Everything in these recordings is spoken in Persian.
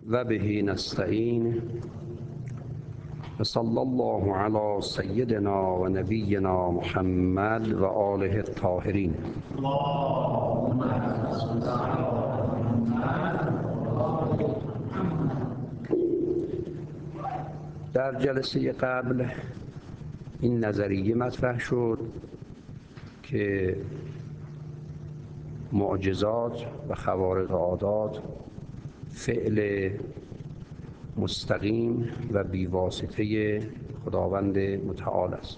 و به نستعین و صلی الله علی سیدنا و نبینا محمد و آله الطاهرین. در جلسه قبل این نظریه مطرح شد که معجزات و خوارق عادات فعل مستقیم و بیواسطه خداوند متعال است.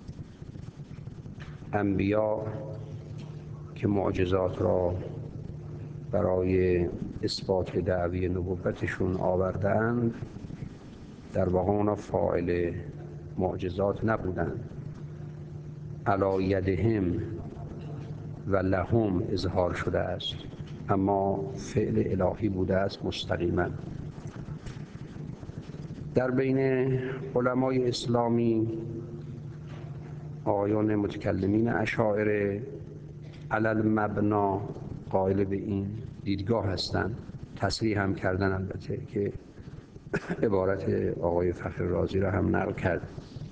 انبیا که معجزات را برای اثبات دعوی نبوتشون آوردند، در واقع اونا فاعل معجزات نبودند. علی یدهم و لهم اظهار شده است، اما فعل الهی بوده است مستقیما. در بین علمای اسلامی آقایان متکلمین اشاعره علی المبنا قائل به این دیدگاه هستند. تصریح هم کردن البته که عبارت آقای فخر رازی را هم نقل کرد.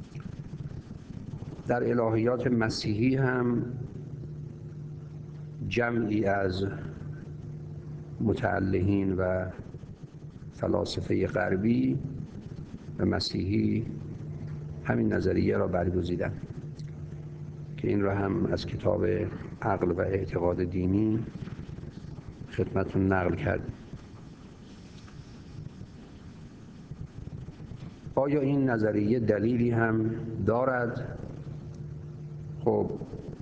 در الهیات مسیحی هم جمعی از متعلهین و فلاسفه غربی و مسیحی همین نظریه را برگزیدند که این را هم از کتاب عقل و اعتقاد دینی خدمتتون نقل کردیم. آیا این نظریه دلیلی هم دارد؟ خب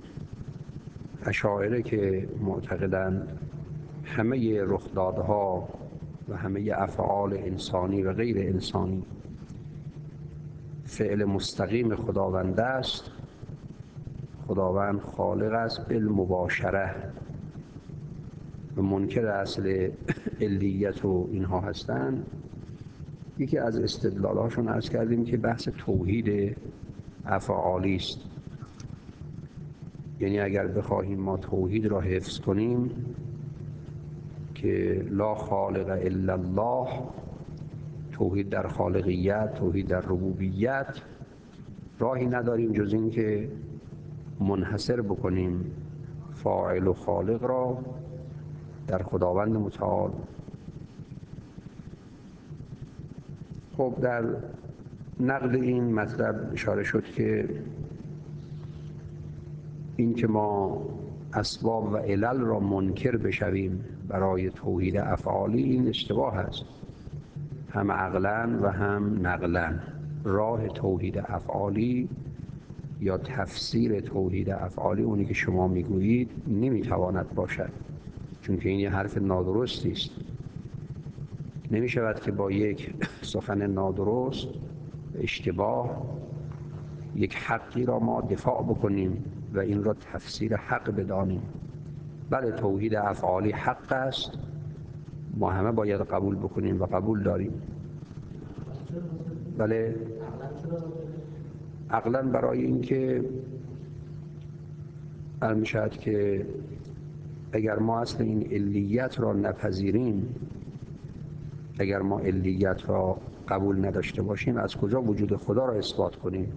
اشاعره که معتقدند همه رخدادها و همه افعال انسانی و غیر انسانی فعل مستقیم خداوند است، خداوند خالق است بالمباشره و منکر اصل علیت و اینها هستند. یکی از استدلالاشون عرض کردیم که بحث توحید افعالی است. یعنی اگر بخواهیم ما توحید را حفظ کنیم که لا خالق الا الله، توحید در خالقیت، توحید در ربوبیت، راهی نداریم جز این که منحصر بکنیم فاعل و خالق را در خداوند متعال. خب در نقد این مطلب اشاره شد که این که ما اسباب و علل را منکر بشویم برای توحید افعالی، این اشتباه است، هم عقلاً و هم نقلاً. راه توحید افعالی یا تفسیر توحید افعالی اونی که شما میگویید نمیتواند باشد، چون که این یه حرف نادرستی است. نمی شود که با یک سخن نادرست اشتباه یک حقی را ما دفاع بکنیم و این را تفسیر حق بدانیم. بله توحید افعالی حق است، ما همه باید قبول بکنیم و قبول داریم. بله عقلاً برای این که علم شد که اگر ما اصل این علیت را نپذیریم، اگر ما علیت را قبول نداشته باشیم، از کجا وجود خدا را اثبات کنیم؟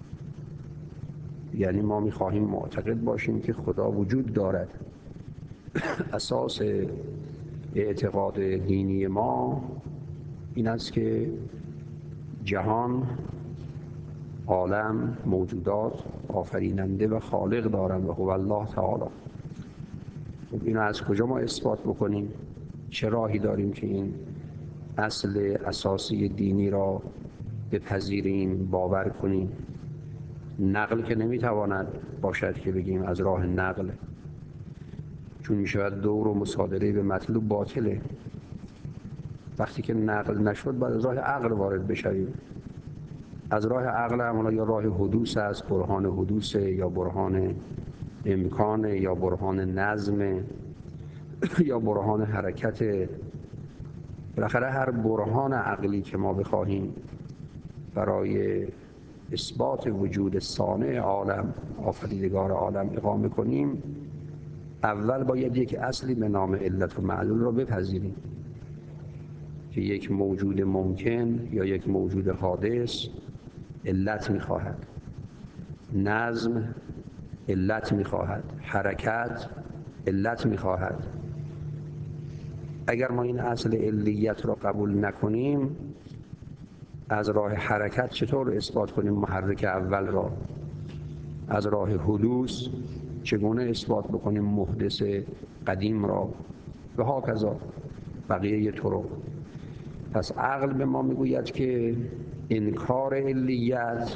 یعنی ما می‌خواهیم معتقد باشیم که خدا وجود دارد. اساس اعتقاد دینی ما این است که جهان، عالم، موجودات آفریننده و خالق دارند و هو الله تعالی. خب اینو از کجا ما اثبات بکنیم؟ چه راهی داریم که این اصل اساسی دینی را بپذیریم، باور کنیم؟ نقل که نمیتواند باشد که بگیم از راه نقل، چون میشود دور و مصادره به مطلوب باطله. وقتی که نقل نشد باید از راه عقل وارد بشویم. از راه عقل هم یا راه حدوث است، برهان حدوث، یا برهان امکان، یا برهان نظم، یا برهان حرکت. بالاخره هر برهان عقلی که ما بخواهیم برای اثبات وجود صانع عالم، آفریدگار عالم اقامه کنیم، اول باید یک اصلی به نام علت و معلول را بپذیریم. که یک موجود ممکن یا یک موجود حادث علت می‌خواهد، نظم علت می‌خواهد، حرکت علت می‌خواهد. اگر ما این اصل علیت را قبول نکنیم، از راه حرکت چطور اثبات کنیم محرک اول را؟ از راه حدوث چگونه اثبات بکنیم محدث قدیم را؟ و هاکذا بقیه طرق. پس عقل به ما میگوید که انکار علیت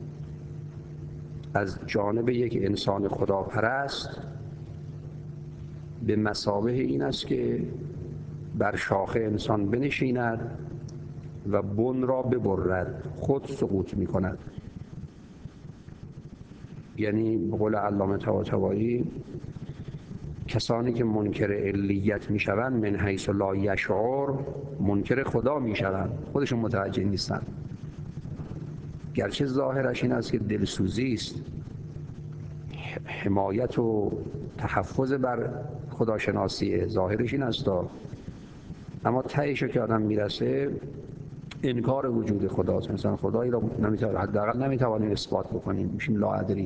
از جانب یک انسان خداپرست به مثابه این است که بر شاخه انسان بنشیند و بن را ببرد، خود سقوط می کند. یعنی به قول علامه طباطبایی، کسانی که منکر علیت می شوند من حیث لا یشعر منکر خدا می شوند، خودشون متوجه نیستند. گرچه ظاهرش این است که دلسوزی است، حمایت و تحفظ بر خداشناسیه، ظاهرش این است، اما تهش که آدم میرسه انکار وجود خداست. مثلا خدایی را نمیتوانیم، حداقل نمیتوانیم اثبات بکنیم، میشیم لاادری.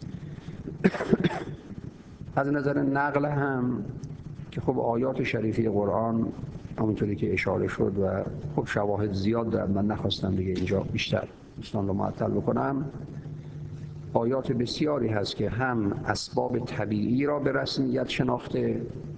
از نظر نقل هم که خب آیات شریفه قرآن همونطوری که اشاره شد و خب شواهد زیاد دارد، من نخواستم دیگه اینجا بیشتر دوستان رو معطل بکنم. آیات بسیاری هست که هم اسباب طبیعی را به رسمیت شناخته،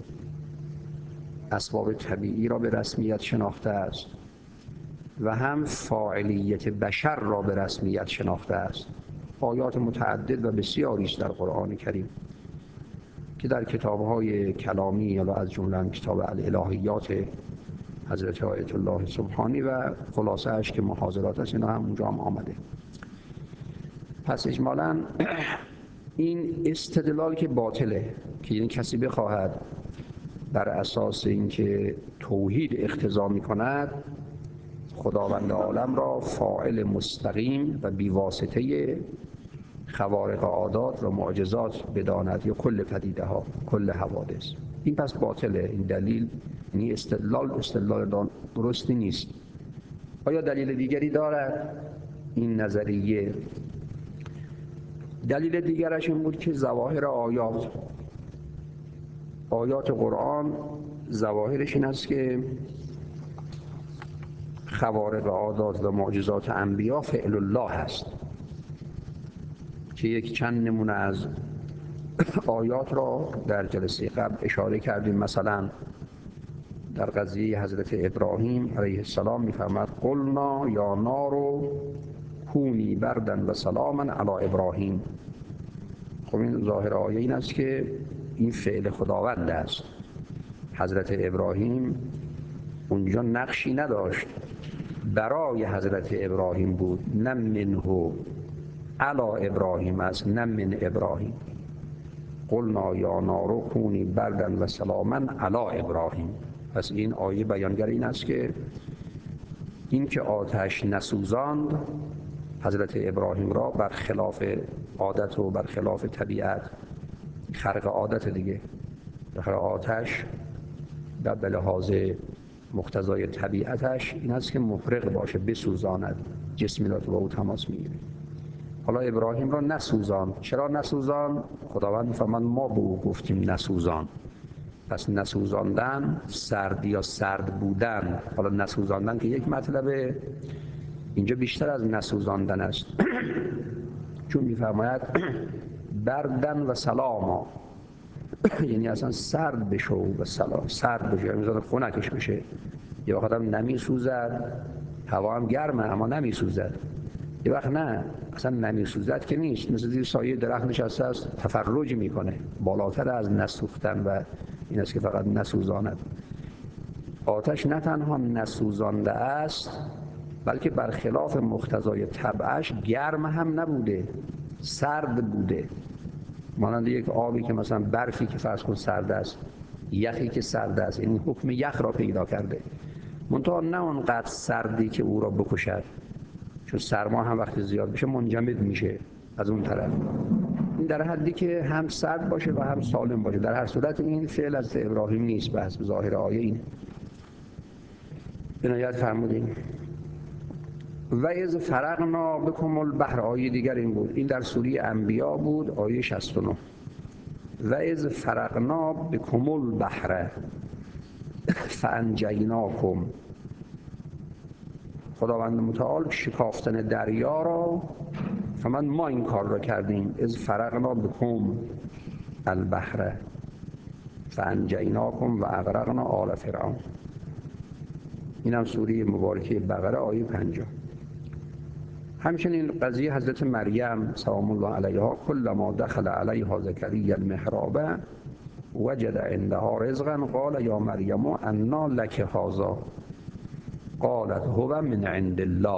اسباب طبیعی را به رسمیت شناخته است و هم فاعلیت بشر را به رسمیت شناخته است. آیات متعدد و بسیاری است در قرآن کریم که در کتاب‌های کلامی یا از جمله کتاب الالهیات حضرت آیت الله سبحانی و خلاصه اش که محاضرات است، اینا هم اونجا هم آمده. پس اجمالاً این استدلال که باطله، که یعنی کسی بخواهد بر اساس اینکه توحید اقتضا می‌کند خداوند عالم را فاعل مستقیم و بیواسطه خوارق عادات و معجزات بداند یا کل پدیده ها، کل حوادث، این پس باطله. این دلیل، یعنی استدلال درستی نیست. آیا دلیل دیگری دارد این نظریه؟ دلیل دیگرش این بود که ظواهر آیات قرآن ظواهرش این است که خوارق عادات و معجزات انبیا فعل الله هست، که یک چند نمونه از آیات را در جلسه قبل اشاره کردیم. مثلا در قضیه حضرت ابراهیم علیه السلام می‌فرماد قلنا یا نار کونی بردا و سلاما علی ابراهیم. خب این ظاهر آیه این است که این فعل خداوند است. حضرت ابراهیم اونجا نقشی نداشت، برای حضرت ابراهیم بود، نه منه علی ابراهیم است، نه من ابراهیم. قلنا یا نار کونی بردا و سلاما علی ابراهیم. پس این آیه بیانگر این است که این که آتش نسوزاند حضرت ابراهیم را بر خلاف عادت و بر خلاف طبیعت، خرق عادت دیگه، آتش به لحاظ مقتضای طبیعتش این است که محرق باشه، بسوزاند، جسمی را که با او تماس میگیره. حالا ابراهیم را نسوزان. چرا نسوزان؟ خداوند می‌فرماید ما به او گفتیم نسوزان. پس نسوزاندن سرد یا سرد بودن. حالا نسوزاندن که یک مطلبه، اینجا بیشتر از نسوزاندن است چون می‌فرماید بردن و سلاما، یعنی اصلا سرد بشه و سلام سرد بشه، یعنی مثلا خنکش بشه. یه وقت هم نمیسوزد، هوا هم گرمه اما نمیسوزد. یه وقت نه، اصلا نمیسوزد که نیست، مثل زیر سایه درخت نشسته است تفرج میکنه، بالاتر از نسوختن و این است که فقط نسوزاند. آتش نه تنها نسوزانده است بلکه برخلاف مقتضای طبعش گرم هم نبوده، سرد بوده. مانند یک آبی که مثلا برفی که فرض کن سرد است، یخی که سرد است، این حکم یخ را پیدا کرده، منتها نه اونقدر سردی که او را بکشد، چون سرما هم وقتی زیاد بشه منجمد میشه از اون طرف. این در حدی که هم سرد باشه و هم سالم باشه. در هر صورت این فعل از ابراهیم نیست، به حسب ظاهر آیه اینه. عنایت فرمودیم. و اذ فرقنا بکم البحر، آیه دیگر این بود، این در سوره انبیا بود، آیه 69. و اذ فرقنا بکم البحر فانجیناکم، خداوند متعال شکافتن دریا را فمن ما این کار را کردیم. اذ فرقنا بکم البحر فانجیناکم و اغرقنا آل فرعون. این هم سوره مبارکه بقره آیه 50. همچنین قضیه حضرت مریم سلام الله علیها، کلما دخل علیها زکریا المحراب وجد عندها رزقا قال یا مریم انا لک هذا قالت هو من عند الله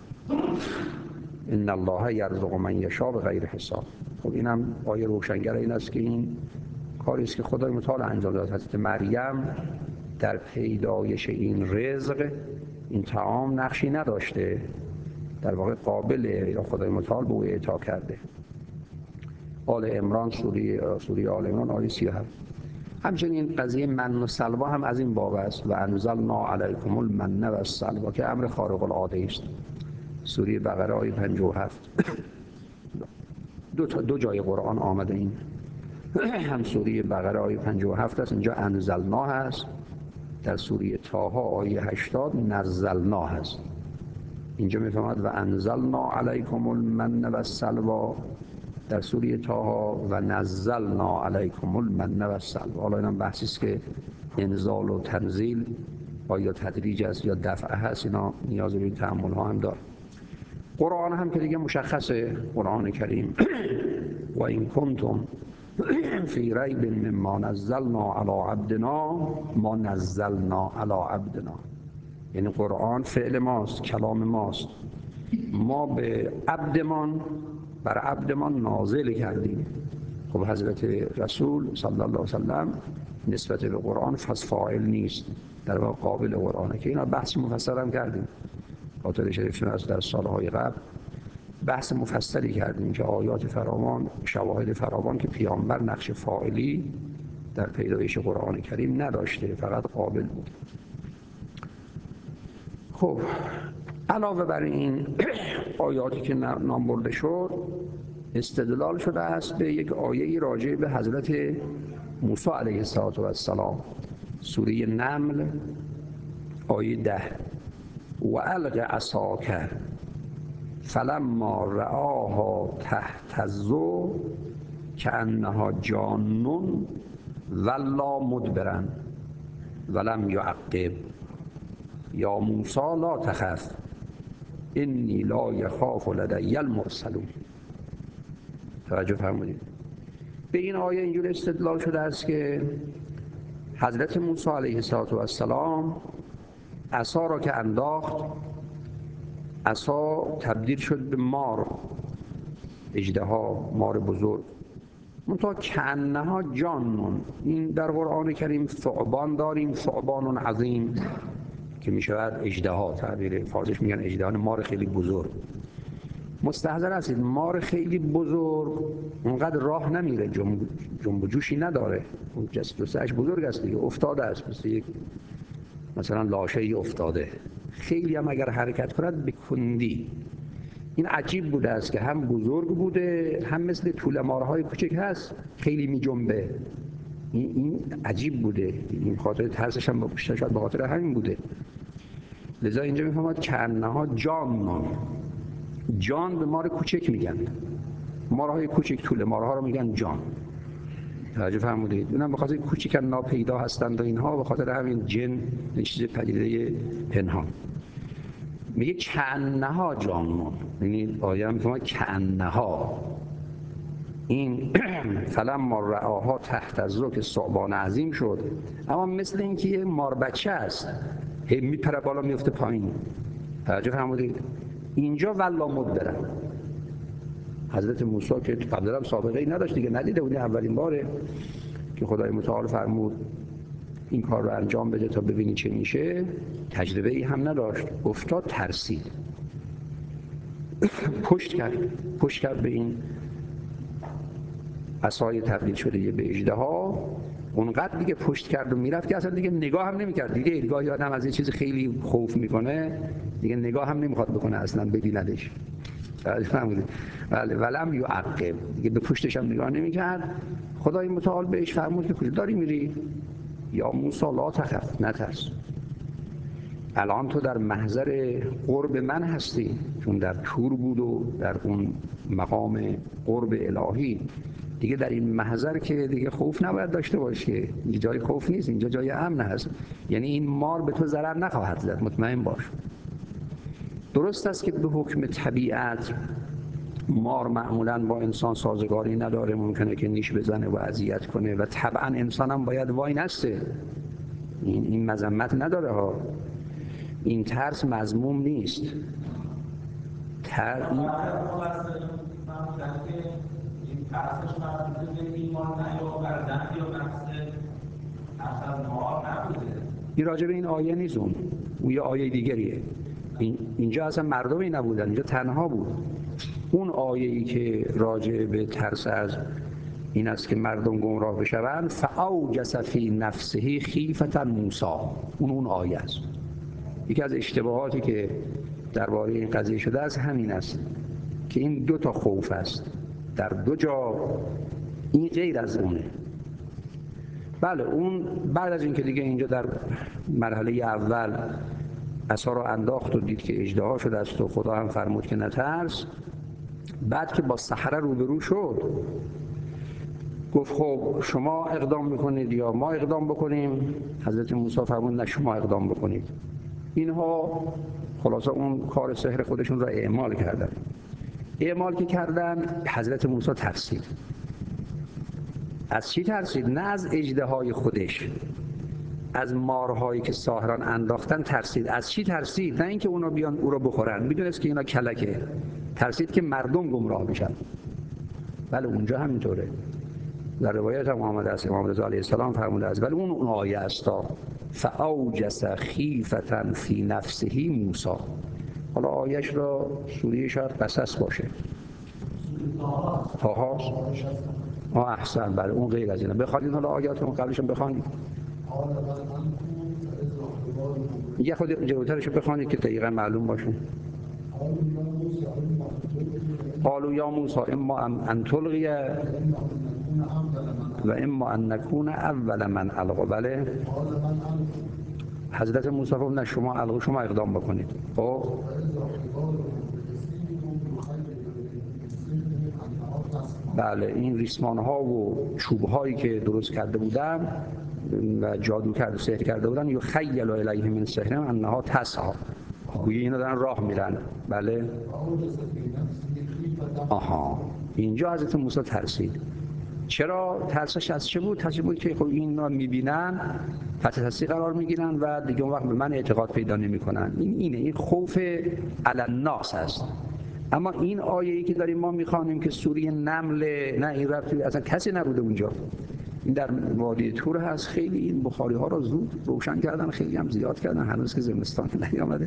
ان الله یرزق من یشاء بغیر حساب. خب اینم آیه روشنگر این است که این کاری است که خدای متعال انجام داد. حضرت مریم در پیدایش این رزق، این طعام نقشی نداشته، در واقع قابله یا خدای متعال به او اعطا کرده. آل عمران، سوره آل عمران آیه 37. همچنین قضیه من و سلوا هم از این باب است. و انزلنا علیکم المن و السلوا که امر خارق العاده است، سوره بقره آیه 57. دو جای قرآن آمده این، هم سوره بقره آیه 57 است، اینجا انزلنا هست، در سوره طه آیه 80 نزلنا هست. اینجا میفهمد و انزلنا علیکم المن و السلوا در سوره طه و نزلنا علیکم المن و السلوا. حالا اینم بحثی است که انزال و تنزیل آیا تدریج است یا دفعه هست، اینا نیاز به این تأمل ها هم داره. قرآن هم که دیگه مشخصه، قرآن کریم و این کنتم فی ریب مما نزلنا علی عبدنا ما نزلنا علی عبدنا، یعنی قرآن فعل ماست، کلام ماست، ما به عبدمان، بر عبدمان نازل کردیم. خب حضرت رسول صلی الله علیه وسلم نسبت به قرآن فاعل نیست، در واقع قابل قرآنه، که اینا بحث مفصل هم کردیم. خاطر شریفتون از در سالهای قبل بحث مفصلی کردیم که آیات فراوان، شواهد فراوان که پیامبر نقش فاعلی در پیدایش قرآن کریم نداشته، فقط قابل بود. خب علاوه بر این آیاتی که نام برده شد، استدلال شده است به یک آیه راجع به حضرت موسی علیه السلام، سوره نمل آیه 10. و الق عصاک فلما رآها تهتز کأنها جان ولا مدبرا ولم یعقب یا موسی لا تخف انی لا یخاف لدی المرسلون. توجه فرمودید. به این آیه اینجور استدلال شده است که حضرت موسی علیه السلام عصا را که انداخت، عصا تبدیل شد به مار، اژدها، مار بزرگ. منتها کأنها جان، این در قرآن کریم ثعبان داریم، ثعبان عظیم که می شود اژدها، تعبیر فارسیش میگن اژدها، مار خیلی بزرگ. مستحضر هستید مار خیلی بزرگ اونقدر راه نمیره، جنب و جوشی نداره، جسمش بزرگ است دیگه، افتاده است، مثلا لاشه افتاده، خیلی هم اگر حرکت کند به کندی. این عجیب بوده است که هم بزرگ بوده، هم مثل توله مارهای کوچک هست، خیلی می جنبه. این عجیب بوده، این خاطر ترسش هم شاید به خاطر همین بوده. لذا اینجا میفهمد کأنها جان به مار کوچک میگن، مارهای کوچک توله مارها رو میگن جان. توجه فرمودید؟ اونم به خاطر کوچیک ناپیدا هستند و اینها، به خاطر همین جن چیز پدیده پنهان. میگه کأنها جانون، یعنی آیه هم میفهمد کأنها، این فلما رآها تهتز که ثعبان عظیم شد، اما مثل اینکه یه مار بچه است، هی میپره بالا میفته پایین. توجه فرمودید؟ اینجا ولا مدبرن، حضرت موسی که قبلا هم سابقه ای نداشت دیگه، ندیده بودی، اولین باره که خدای متعال فرمود این کار رو انجام بده تا ببینی چه میشه، تجربه ای هم نداشت، افتاد، ترسید، پشت کرد به این عصای تبدیل شده به اژدها اونقدر دیگه پشت کرد و میرفت که اصلا دیگه نگاه هم نمیکرد. دیگه گاهی آدم از یه چیز خیلی خوف میکنه دیگه نگاه هم نمیخواد بکنه اصلا ببیندش. بله ولم یعقب، دیگه به پشتش هم نگاه نمیکرد. خدای متعال بهش فرمود که کجا داری میری؟ یا موسی لا تخف، نترس، الان تو در محضر قرب من هستی، چون در طور بود و در اون مقام قرب الهی. دیگه در این محضر که دیگه خوف نباید داشته باشی، اینجا جای خوف نیست، اینجا جای امن هست. یعنی این مار به تو ضرر نخواهد زد، مطمئن باش. درست است که به حکم طبیعت مار معمولاً با انسان سازگاری نداره، ممکنه که نیش بزنه و اذیت کنه و طبعاً انسان هم باید وای نسته. این مذمت نداره ها، این ترس مذموم نیست. ترسش مربوطه به ایمان نیاوردن یا نفس اصلا ما نبوده. این راجع به این آیه نیست، اون یه آیه دیگریه. اینجا اصلا مردمی نبودن، اینجا تنها بود. اون آیه‌ای که راجع به ترس از این است که مردم گمراه بشوند، فاوجس فی نفسه خیفة موسی، اون آیه است. یکی از اشتباهاتی که درباره این قضیه شده است همین است که این دو تا خوف است در دو جا، این غیر از اونه. بله اون بعد از این که دیگه اینجا در مرحله اول عصا رو انداخت و دید که اژدها شده است و خدا هم فرمود که نترس، بعد که با سحره روبرو شد گفت خب شما اقدام میکنید یا ما اقدام بکنیم؟ حضرت موسی فرمود نه شما اقدام بکنید. اینها خلاصه اون کار سحر خودشون را اعمال کردن. اعمال که کردن حضرت موسی ترسید. از چی ترسید؟ نه از اژدهای خودش، از مارهایی که ساحران انداختن ترسید. از چی ترسید؟ نه اینکه اونا بیان او رو بخورن، میدونست که اینا کلکه. ترسید که مردم گمراه بشن. بله اونجا همینطوره. در روایت هم آمده است، امام رضا علیه السلام فرموده است، ولی اون آیه است فاوجس خیفة فی نفسه موسی. حالا آیهش را سوره شاید قصص باشه. احسن، بله اون غیر از اینه. بخوانید حالا آیاتون قبلشون بخوانید. یه خود جلوترشو بخوانید که دقیقا معلوم باشه. قالوا یا موسی اما ان تلقی و اما ان نکون اول من القی. بله حضرت موسی فرمود نه شما القی، شما اقدام بکنید. خب بله این ریسمان ها و چوب هایی که درست کرده بودن و جادو کرده سحر کرده بودن، یخیل الیه من سحرهم انها تسعی، گویا اینا دارن راه میرن. بله اینجا حضرت موسی ترسید. چرا ترسش از چه بود؟ ترسش بود که خب اینا میبینن تحت تاثیر قرار میگیرن و دیگه اون وقت به من اعتقاد پیدا نمیکنن. این خوف علی الناس است. اما این آیه‌ای که داریم ما میخوانیم که سوره نمل، نه این ربطی اصلا کسی نبوده اونجا، این در وادی طور هست. خیلی این بخاری ها رو زود روشن کردن، خیلی هم زیاد کردن، هنوز که زمستان نیامده.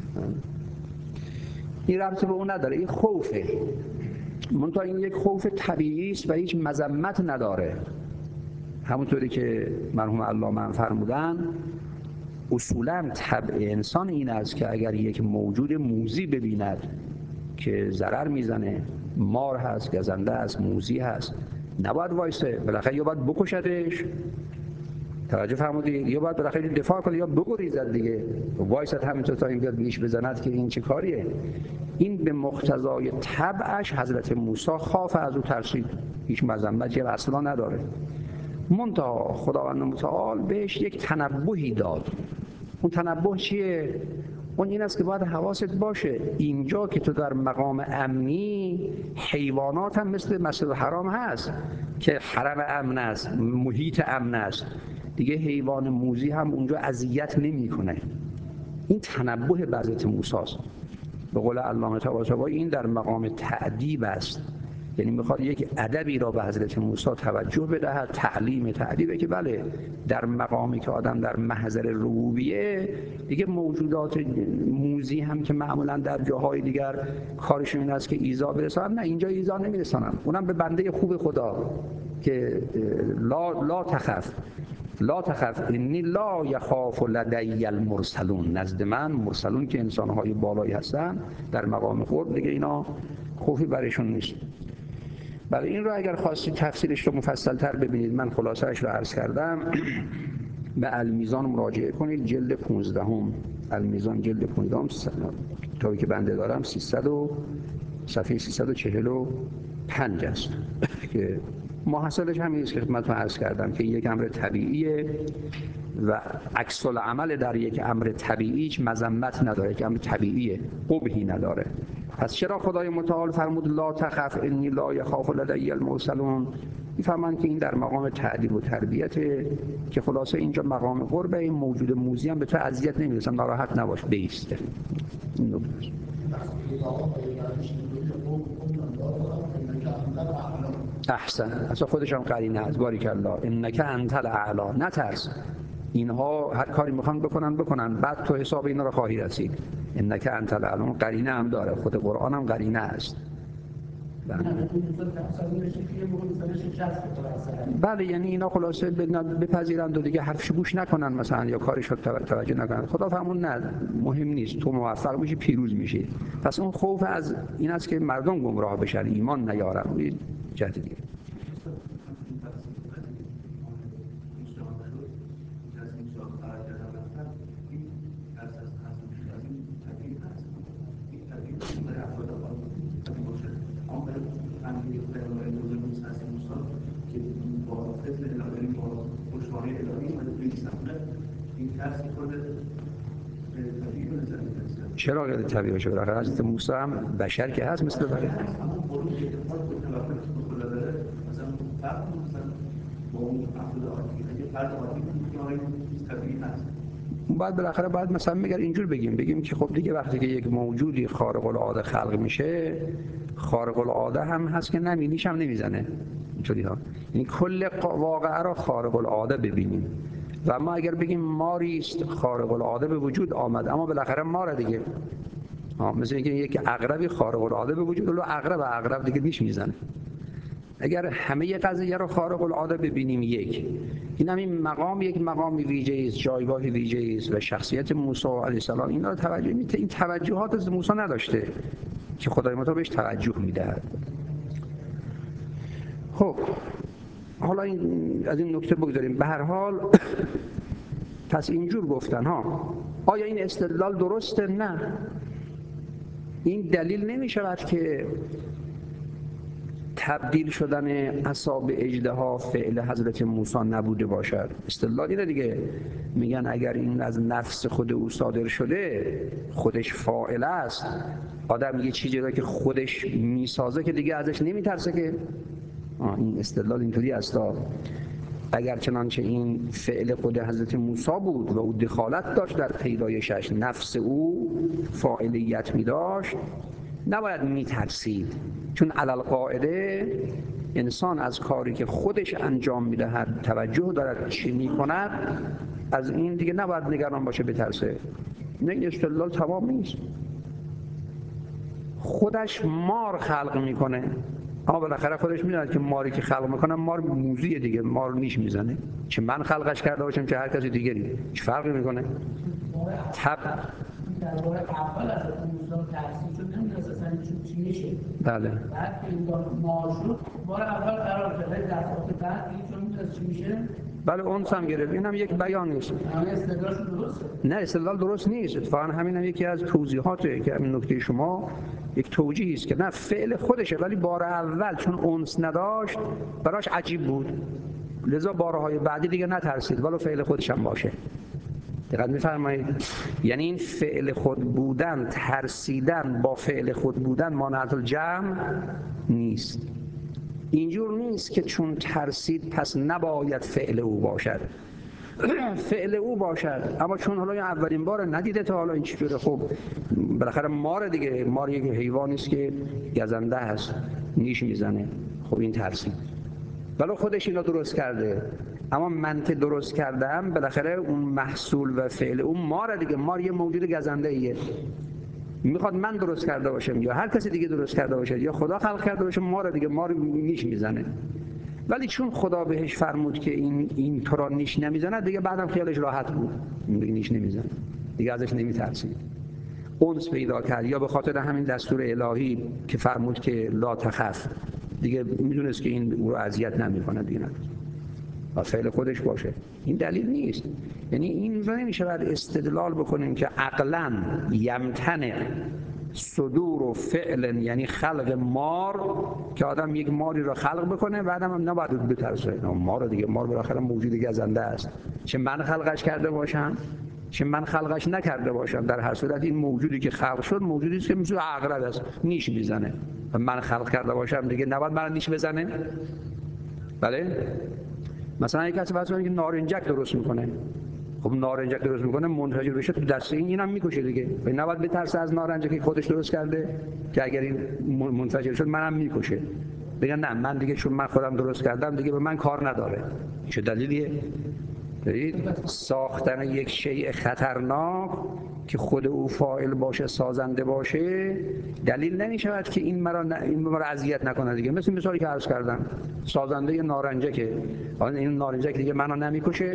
این ربطی به اون نداره، این خوفه. منتها این یک خوف طبیعی است و هیچ مذمت نداره. همونطوری که مرحوم علامه فرمودن اصولاً طبع انسان این است که اگر یک موجود موذی ببیند که ضرر میزنه، مار هست، گزنده است، موذی هست، نباید وایسه، بالاخره یا باید بکشدش، توجه فرمودید، یا باید بالاخره دفاع کنه یا بگریزد دیگه. وایسد همینطور تا این بیاد نیش بزند که این چه کاریه؟ این به مقتضای طبعش حضرت موسی خاف، از او ترسید، هیچ مذمتی اصلا نداره. منتها خداوند متعال بهش یک تنبهی داد. اون تنبه چیه؟ اون این است که باید حواست باشه اینجا که تو در مقام امنی، حیوانات هم مثل مسجد الحرام هست که حرم امن است، محیط امن است دیگه، حیوان موذی هم اونجا اذیت نمیکنه. این تنبه به حضرت موسی است. به قول علامه طباطبایی این در مقام تعدیب است، یعنی میخواد یک ادبی را به حضرت موسی توجه بدهد، تعلیم تعدیبه که بله در مقامی که آدم در محضر ربوبیه دیگه موجودات موذی هم که معمولا در جاهای دیگر کارشون این است که ایذا برسانن، نه اینجا ایذا نمیرسانن، اونم به بنده خوب خدا. که لا تخف لا تخف انی لا یخاف لدی المرسلون، نزد من مرسلون که انسان‌های بالایی هستن در مقام قرب دیگه اینا خوفی برشون نیست. برای این رو اگر خواستید تفسیرش رو مفصل‌تر ببینید، من خلاصه‌اش رو عرض کردم، به المیزان مراجعه کنید، جلد 15 المیزان جلد 15 کتابی که بنده دارم 300 صفحه 345 است که محصلش همین است که خدمتتون عرض کردم که یک امر طبیعیه و عکس العمل در یک امر طبیعی هیچ مذمت نداره، یک امر طبیعیه، قبحی نداره. پس چرا خدای متعال فرمود لا تخف انی لا یخاف لدی المرسلون؟ میفهمن که این در مقام تعدیب و تربیته که خلاصه اینجا مقام قرب، این موجود موذی هم به تو اذیت نمیرسه، ناراحت نباش، بیسته. این نکته احسن، اصلا خودش هم قرینه از باریکالله، انک انت الاعلی، نترس، اینها هر کاری میخوان بکنن بعد تو حساب اینا رو خواهی رسید. انک انت الاعلی قرینه هم داره، خود قرآن هم قرینه است. بله، یعنی اینا خلاصه بپذیرند و دیگه حرفش گوش نکنن مثلا یا کارش رو توجه نکنن. خدا فرمون نه، مهم نیست، تو موفق میشی، پیروز میشی. پس اون خوف از این است که مردم گمراه بشن، ایمان نیارن، این جهت دیگه. چرا غیر طبیعی باشه؟ بالاخره حضرت موسی هم بشر که هست مثل بقیه. بعد بالاخره باید مثلا میگه اینجور بگیم که خب دیگه وقتی که یک موجودی خارق العاده خلق میشه، خارق العاده هم هست که نمینیش هم نمیزنه اینطوری ها. یعنی کل واقعه را خارق العاده ببینیم. و ما اگر بگیم ماری است خارق العاده به وجود آمد، اما بالاخره ماره دیگه، مثل اینکه یک عقربی خارق العاده به وجود، ولو عقرب دیگه نیش میزنه. اگر همه قضیه رو خارق العاده ببینیم، این مقام یک مقام ویژه‌ای است، جایگاه ویژه‌ای است و شخصیت موسی علیه السلام اینا رو این توجهات از موسی نداشته که خدای متعال بهش توجه میدهد. خب حالا از این نکته بگذاریم. به هر حال پس اینجور گفتن ها، آیا این استدلال درسته؟ نه، این دلیل نمی شود که تبدیل شدن اعصاب اژدها فعل حضرت موسی نبوده باشد. استدلال اینه دیگه، میگن اگر این از نفس خود او صادر شده، خودش فاعل است، آدم یه چیزی رو که خودش میسازه که دیگه ازش نمیترسه که این استدلال اینطوری است. اگر چنانچه این فعل خود حضرت موسی بود و او دخالت داشت در پیدایشش، نفس او فاعلیت می داشت، نباید میترسید، چون علالقاعده انسان از کاری که خودش انجام میدهد توجه دارد چی میکند، از این دیگه نباید نگران باشه بترسه. نه، این استدلال تمام نیست. خودش مار خلق میکنه، اما بالاخره خودش میدونه که ماری که خلق میکنه مار موذیه دیگه، مار نیش میزنه، چه من خلقش کرده باشم چه هر کسی دیگری، چه فرقی میکنه؟ در بار اول از موسی تحصیل شد، نمیدونست اصلا چی میشه. بله. بعد که این مار شد، بار اول قرار کرده دفعات بعد دیگه چون میدونست چی میشه. بله، اون هم گرفت. این هم یک بیان نیست. استدلالش درسته؟ نه، استدلال درست نیست. اتفاقا همین هم یکی از توضیحاته که همین نکته شما یک توجیهی است که نه، فعل خودشه، ولی بار اول چون انس نداشت براش عجیب بود، لذا بارهای بعدی دیگه نترسید ولو فعل خودش هم باشه. دقت می‌فرمایید؟ یعنی این فعل خود بودن، ترسیدن با فعل خود بودن مانعت الجمع نیست. اینجور نیست که چون ترسید پس نباید فعل او باشد. فعل او باشد، اما چون حالا اولین بار ندیده تا حالا این چجوره، خب بالاخره مار دیگه، مار یک حیوانی است که گزنده است، نیش میزنه، خب این ترسید ولو خودش اینو درست کرده، اما من که درست کردم بالاخره اون محصول و فعل اون مار دیگه، مار یه موجود گزنده ایه، میخواد من درست کرده باشم یا هر کسی دیگه درست کرده باشه یا خدا خلق کرده باشه، مار دیگه، مار نیش میزنه. ولی چون خدا بهش فرمود که این تو را نیش نمیزند، دیگه بعدم خیالش راحت بود، دیگه نیش نمیزند، دیگه ازش نمیترسید، انس پیدا کرد. یا به خاطر همین دستور الهی که فرمود که لا تخف، دیگه میدونست که این او رو اذیت نمیکنه دیگه، با فعل خودش باشه. این دلیل نیست. یعنی این رو نمیشه بعد استدلال بکنیم که عقلاً یمتنع صدور و فعل، یعنی خلق مار، که آدم یک ماری رو خلق بکنه بعدم هم نباید بترسه. مار دیگه، مار بالاخره موجود گزنده است، چه من خلقش کرده باشم چه من خلقش نکرده باشم، در هر صورت این موجودی که خلق شد موجودی است که مثل عقرب است، نیش میزنه. و من خلق کرده باشم دیگه نباید من نیش بزنه. بله، مثلا یک کسی واسه اینکه نارنجک درست میکنه، خب نارنجک درست میکنه منفجر بشه تو دست اینم میکشه دیگه، و نباید بترسه از نارنجکی که خودش درست کرده که اگر این منفجر شد منم میکشه. بگن نه، من دیگه چون من خودم درست کردم دیگه به من کار نداره. چه دلیلیه؟ ساختن یک شیء خطرناک که خود او فاعل باشه، سازنده باشه، دلیل نمیشود که این مرا اذیت نکنه دیگه. مثل مثالی که عرض کردم، سازنده نارنجکه، این نارنجک دیگه منو نمیکشه.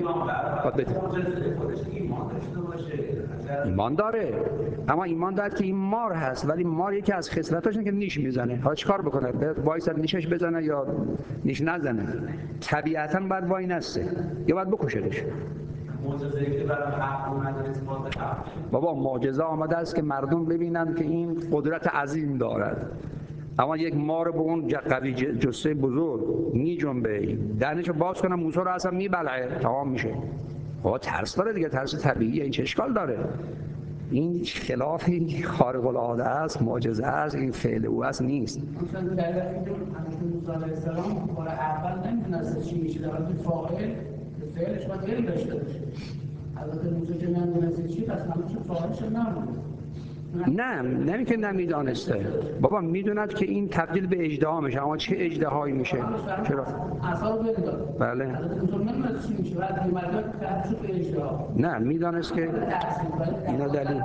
ایمان داره، اما ایمان داره که این مار هست، ولی مار یکی از خصلتاش اینه که نیش میزنه. حالا چیکار بکنه؟ وایس نیشش بزنه یا نیش نزنه؟ طبیعتاً باید وای نسته یا باید بکشدش. معجزه‌ای که برای حق اومده اثبات حق. بابا معجزه آمده است که مردم ببینن که این قدرت عظیم دارد، اما یک مار به اون قوی جثه بزرگ میجنبه، دهنشو باز کنه موسی رو اصلا میبلعه، تمام میشه. بابا ترس داره دیگه، ترس طبیعیه، این چه اشکال داره؟ این خلاف خارق العاده است، معجزه است، این فعل او است نیست. مثلا در موسی علیه السلام بار اول نمیدونست چی میشه، در حالی که فاعل فعلش باید علم داشته باشه. البته موسی که نمیدونست چی، پس معلومه فاعلش نبود. نه، نمیگه نمیدانسته. بابا میدوند که این تبدیل به اژدها میشه، اما چه اژدهایی میشه؟ چرا؟ اثر بگذار. بله. البته موسی نمیدونست چی میشه، بعد اومد تبدیل به اژدها. نه، میدانست که اینا دلیل.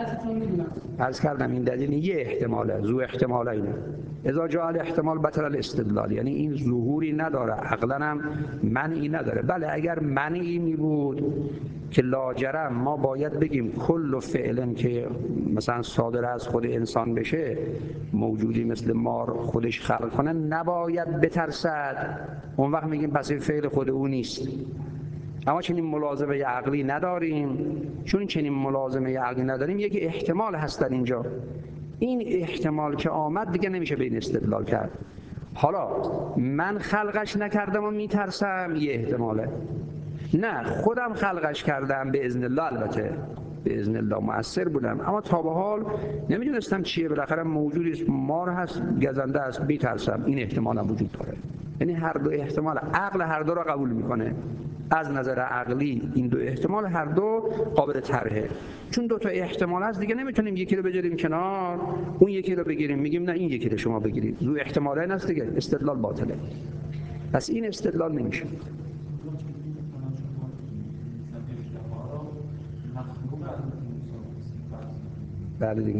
عرض کردم این دلیل یه احتماله، ذو احتماله اینه. اذا جاء الاحتمال بطل الاستدلال، یعنی این ظهوری نداره، عقلاً هم منعی نداره. بله اگر منعی می بود که لاجرم ما باید بگیم کل فعلن که مثلا صادر از خود انسان بشه، موجودی مثل مار خودش خلق کنه نباید بترسد، اون وقت میگیم پس این فعل خود او نیست. اما چنین ملازمه عقلی نداریم. چون چنین ملازمه عقلی نداریم، یک احتمال هست در اینجا. این احتمال که آمد دیگه نمیشه به این استدلال کرد. حالا من خلقش نکردم و میترسم، یه احتماله. نه، خودم خلقش کردم به اذن الله، البته به اذن الله مؤثر بودم، اما تا به حال نمیدونستم چیه، بالاخره موجودی مار هست، گزنده است، میترسم. این احتمال هم وجود داره. یعنی هر دو احتمال، عقل هر دو را قبول میکنه. از نظر عقلی این دو احتمال هر دو قابل طرحه. چون دو تا احتمال هست دیگه نمیتونیم یکی رو بذاریم کنار اون یکی رو بگیریم، میگیم نه این یکی رو شما بگیرید. دو احتمال هست دیگه، استدلال باطله. پس این استدلال نمیشه. بله دیگه.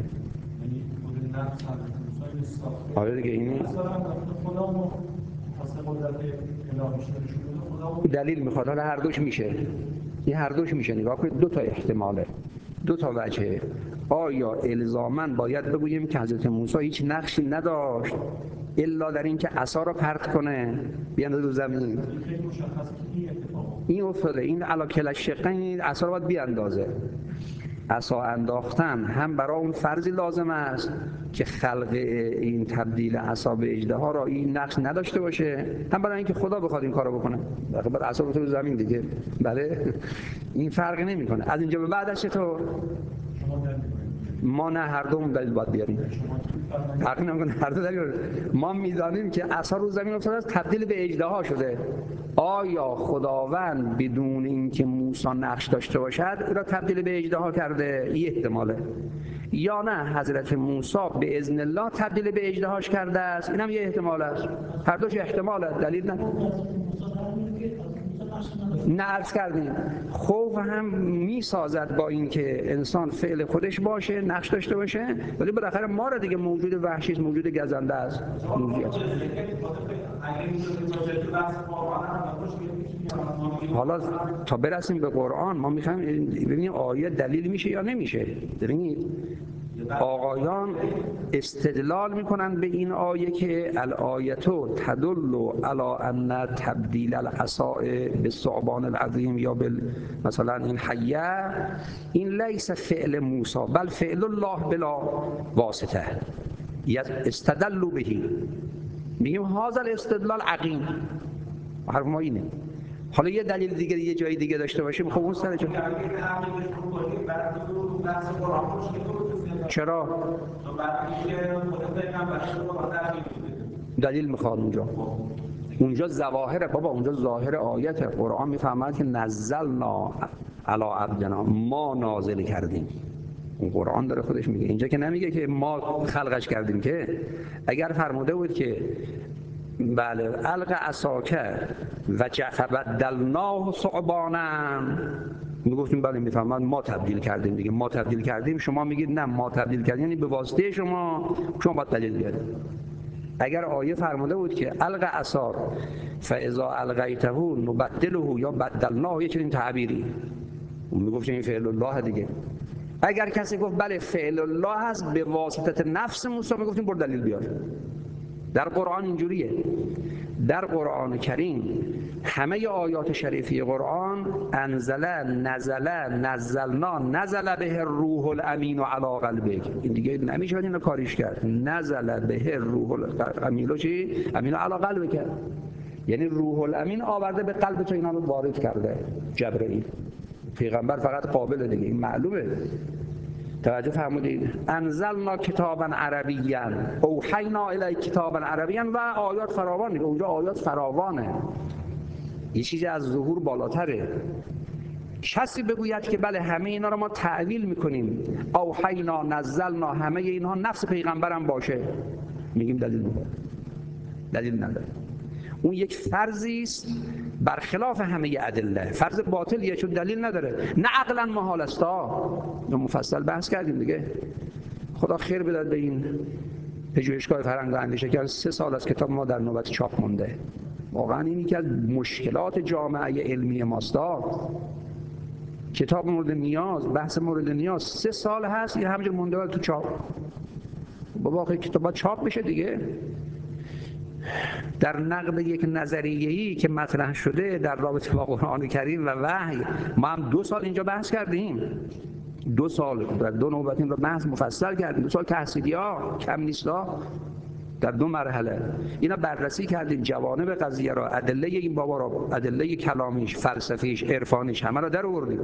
آره دیگه، این دلیل میخواد. حالا هر دوش میشه، این هر دوش میشه. نگاه کنید، دو تا احتماله، دو تا وجهه. آیا الزاماً باید بگوییم که حضرت موسی هیچ نقشی نداشت الا در این که عصا را پرت کنه بیاندازه رو زمین؟ این افتاده، این علی کل الشقین، این عصا را باید بیاندازه. عصا انداختن هم برای اون فرضی لازم است که خلق این تبدیل عصا به اژدها را این نقش نداشته باشه، هم برای اینکه خدا بخواد این کارو بکنه. بعد عصا رو زمین دیگه. بله، این فرقی نمیکنه. از اینجا به بعدش تو ما نه، هر دوم دلیل باید بیاریم. فرقی نمیکنه، هر دو دلیل. ما میدانیم که عصا رو زمین افتاده است، تبدیل به اژدها شده. آیا خداوند بدون اینکه موسی نقش داشته باشد را تبدیل به اژدها کرده؟ این احتماله. یا نه، حضرت موسی به اذن الله تبدیل به اژدهاش کرده است. اینم یه احتمال است. هر دوش احتماله، دلیل نه. نه عرض کردیم خوف هم میسازد با اینکه انسان فعل خودش باشه، نقش داشته باشه، ولی بالاخره ما را دیگه موجود وحشی است، موجود گزنده است. حالا تا برسیم به قرآن ما میخوایم ببینیم آیه دلیل میشه یا نمیشه. ببینید آقایان استدلال میکنن به این آیه که الآیتو تدل علی ان تبدیل العصا بالثعبان العظیم یا مثلا این حیه این لیس فعل موسی بل فعل الله بلا واسطه استدلوا بهی. میگیم هذا الاستدلال عقیم، حرف ما اینه. حالا یه دلیل دیگه یه جای دیگه داشته باشیم خب اون سر جا. چرا؟ دلیل میخواد اونجا ظواهر بابا، اونجا ظاهر آیت قرآن میفهمد که نزلنا علی عبدنا، ما نازل کردیم. اون قرآن داره خودش میگه، اینجا که نمیگه که ما خلقش کردیم. که اگر فرموده بود که بله الق عصاک و بدلناه ثعبانا میگفتیم بله میفهمن ما تبدیل کردیم دیگه. ما تبدیل کردیم، شما میگید نه ما تبدیل کردیم، یعنی به واسطه شما باید دلیل بیارید. اگر آیه فرموده بود که الق عصا فاذا القیته نبدله یا بدلناه یه چنین تعبیری، اون میگفتیم این فعل الله دیگه. اگر کسی گفت بله فعل الله هست به واسطه نفس موسی، میگفتیم برو دلیل بیار. در قرآن اینجوریه. در قرآن کریم همه آیات شریفی قرآن انزل، نزل، نزلنا، نزل به الروح الامین علی قلبک، این دیگه نمیشه اینو کاریش کرد. نزل به الروح الامین چی؟ امین علی قلبک، یعنی روح الامین آورده به قلب تو، اینا رو وارد کرده جبرئیل. پیغمبر فقط قابل دیگه، این معلومه. توجه فرمودید؟ انزلنا کتابا عربیا اوحینا الیک کتابا عربیا و آیات فراوان دیگه. اونجا آیات فراوانه، یه چیزی از ظهور بالاتره. کسی بگوید که بله همه اینا رو ما تعویل میکنیم، اوحینا، نزلنا، همه اینها نفس پیغمبرم باشه، میگیم دلیل نداره. اون یک فرضی است برخلاف همه ادله، فرض باطلیه چون دلیل نداره، نه عقلا محال است. مفصل بحث کردیم دیگه. خدا خیر بداد به این پژوهشگاه فرهنگ و اندیشه که 3 سال از کتاب ما در نوبت چاپ مونده. واقعا این یکی از مشکلات جامعه علمی ماست. کتاب مورد نیاز، بحث مورد نیاز 3 سال هست یه همینجور مونده تو چاپ. بابا آخه کتاب چاپ بشه دیگه. در نقد یک نظریه‌ای که مطرح شده در رابطه با قرآن کریم و وحی، ما هم 2 سال اینجا بحث کردیم. 2 سال در 2 نوبت این رو بحث مفصل کردیم. 2 سال تحصیلی‌ها کم نیستا، در 2 مرحله اینا بررسی کردیم. جوانب قضیه را، ادله این بابا را، ادله کلامیش، فلسفیش، عرفانیش، همه را در آوردیم.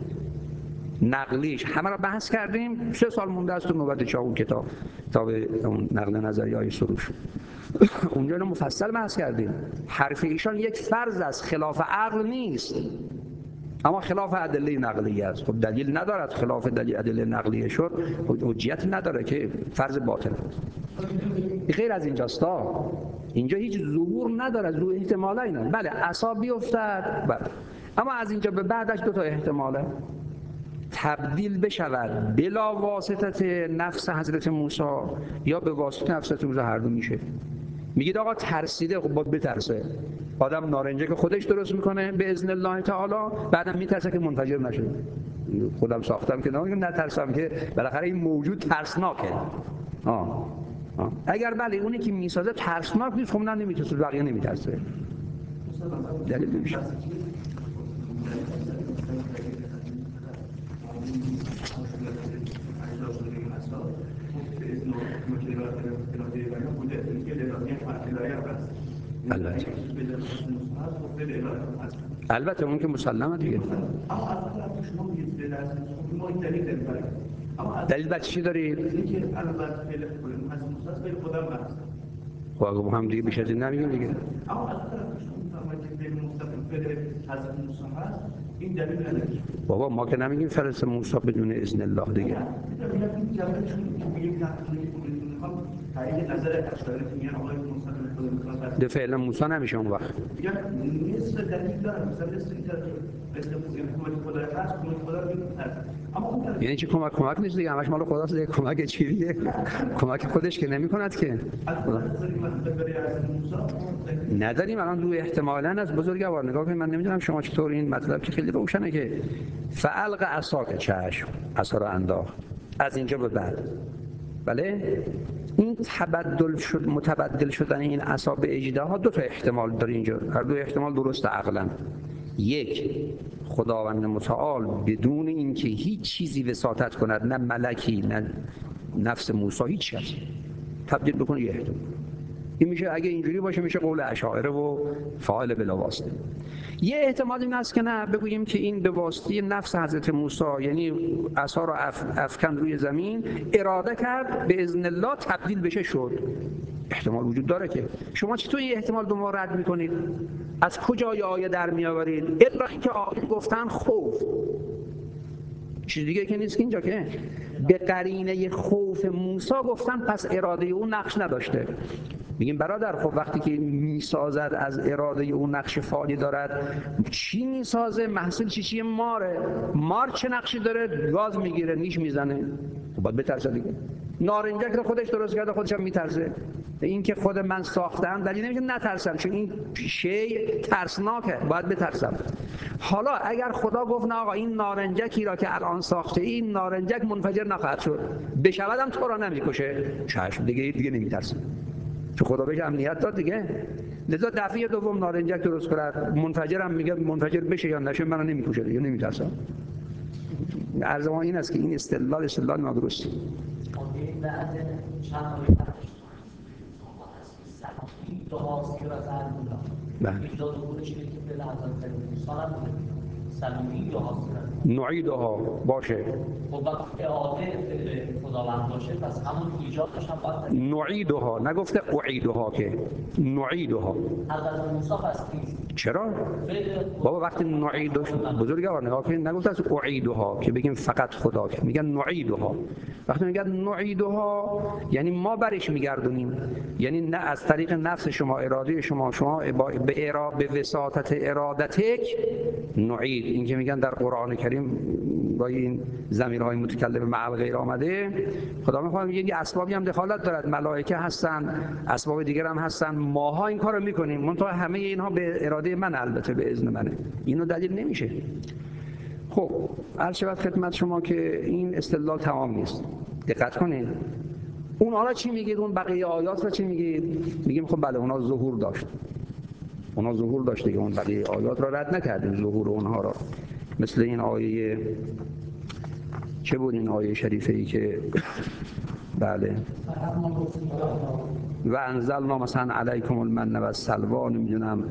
نقلیش همه را بحث کردیم. 3 سال مونده است تو نوبت چاپ کتاب اون نقد نظریه‌های سروش. اونجا رو مفصل بحث کردیم. حرف ایشان یک فرض است، خلاف عقل نیست، اما خلاف ادله نقلیه است. خب دلیل ندارد، خلاف دلیل ادله نقلیه شد حجیت نداره که فرض باطل. غیر از اینجاست. اینجا هیچ ظهور نداره، از روی احتمالا اینا. بله عصا بیفتد بله، اما از اینجا به بعدش 2 تا احتماله. تبدیل بشود بلا واسطه نفس حضرت موسی یا به واسطه نفس حضرت موسی، هر دو میشه. میگید آقا ترسیده، خب باید بترسه. آدم نارنجه که خودش درست میکنه به اذن الله تعالی، بعدم میترسه که منفجر نشه. خودم ساختم که نترسم که بالاخره این موجود ترسناکه. اگر بله اونی که میسازه ترسناک نیست، خب نه نمیترسه، بقیه نمیترسه. دلیل نمیشه. البته اون که مسلمه دیگه. دلیل بر چی دارید؟ خب هم دیگه بیشتر نمیگیم دیگه. بابا ما که نمیگیم فرست موسی بدون اذن الله دیگه. میخوام تایید نظر اشعاری که میگن آقای موسی خدا ده فعلا موسی نمیشه اون وقت. میگن نصف دلیل داره، مثلا نصف این طرف مثل کمک خدا هست، کمک خدا رو هست. اما اون یعنی چی کمک نیست دیگه، همش مال خداست دیگه. کمک چی دیگه؟ کمک خودش که نمی‌کند که. نداریم الان دو احتمالاً از بزرگوار نگاه کنید. من نمیدونم شما چطور، این مطلب که خیلی روشنه که فعلق عصاک چشم، عصا رو انداخت از اینجا به بعد. بله این متبدل شدن این عصا به اژدها دو تا احتمال داره اینجا. هر دو احتمال درسته عقلاً. یک، خداوند متعال بدون اینکه هیچ چیزی وساطت کند، نه ملکی نه نفس موسی، هیچ چیز تبدیل بکنه یه احتمال. این میشه اگه اینجوری باشه میشه قول اشاعره و فاعل بلا واسطه. یه احتمال این است که نه، بگوییم که این به واسطه نفس حضرت موسی، یعنی عصا رو افکن روی زمین، اراده کرد به اذن الله تبدیل بشه شد. احتمال وجود داره که شما چطور این احتمال دو ما رد میکنید؟ از کجای آیه در میآورید؟ الا اینکه آیه گفتن خوف، چیز دیگه که نیست که اینجا که به قرینه خوف موسی گفتن پس اراده اون نقش نداشته. میگیم برادر خب وقتی که میسازد از اراده اون نقش فعالی دارد، چی میسازه؟ محصول چی؟ ماره. مار چه نقشی داره؟ گاز میگیره، نیش میزنه، باید بترسه دیگه. نارنجک رو خودش درست کرده، خودش هم میترسه. این که خود من ساختم دلیل نمیشه نترسم، چون این شی ترسناکه، باید بترسم. حالا اگر خدا گفت نه آقا این نارنجکی را که الان ساخته این نارنجک منفجر نخواهد شد، بشودم تو را نمیکشه، چشم دیگه نمیترسم، چون خدا بهش امنیت داد دیگه. لذا دفعه دوم نارنجک درست کرد، منفجرم میگه منفجر بشه یا نشه منو نمیکشه دیگه، نمیترسم. عرض ما این است که این استدلال نادرسته. نعیدها باشه. خب وقتی اعاده خداوند باشه پس همون ایجادش هم باید نعیدها، نگفته اعیدها که نعیدها. حضرت موسی پس نیست. چرا؟ بابا وقتی نعیدش بزرگوار نگاه کنید، نگفته از اعیدها که بگیم فقط خدا، که میگن نعیدها. وقتی میگن نعیدها یعنی ما برش میگردونیم، یعنی نه از طریق نفس شما، اراده شما به وساطت ارادتک نعید. این که میگن در قرآن کریم با این ضمیرهای متکلم مع غیر آمده، خدا میخواد یه اسبابی هم دخالت دارد، ملائکه هستن، اسباب دیگر هم هستن، ماها این کارو میکنیم، منتها همه اینها به اراده من، البته به اذن منه. اینو دلیل نمیشه. خب عرض شود خدمت شما که این استدلال تمام نیست. دقت کنید. اون حالا چی میگید؟ اون بقیه آیات رو چی میگید؟ میگیم خب بله اونا ظهور داشت. اونا ظهور داشت دیگه، اون بقیه آیات را رد نکردیم ظهور اونها را. مثل این آیه چه بود، این آیه شریفه ای که بله و انزلنا مثلا علیکم المن و السلوا، نمیدونم